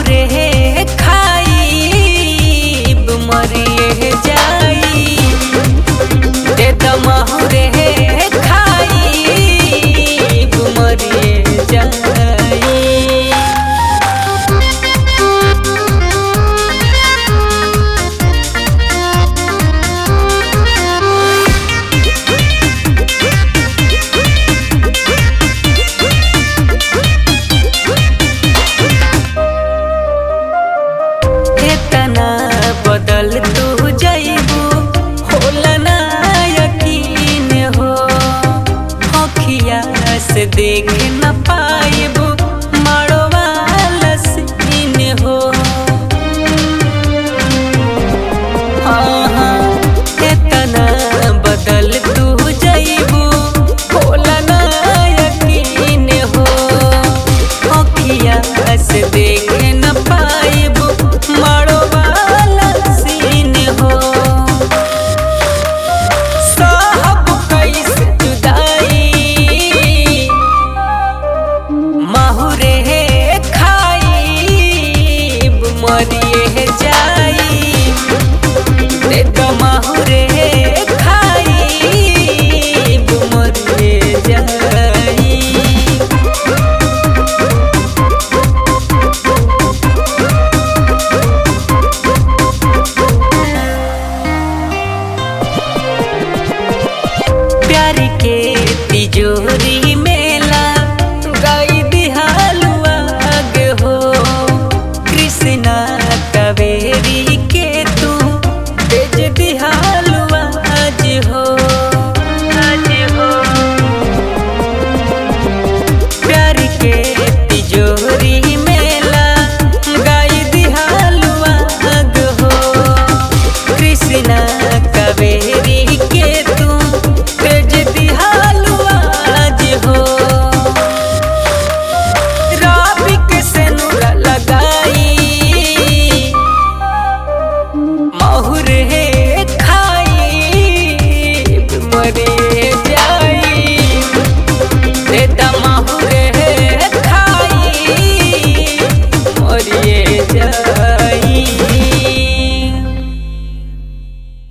माहुरे खाइब मरिए जाई दे द माहुरे खाइब मरिए जाई। बदल तू जइबू होला ना यकीन हो अखिया से देख न पाइबू मड़वा लसीन हो। हाँ इतना बदल तू जइबू होला ना यकीन हो अखिया से देख न पाइबू मड़वा माहुरे खाइब मरिए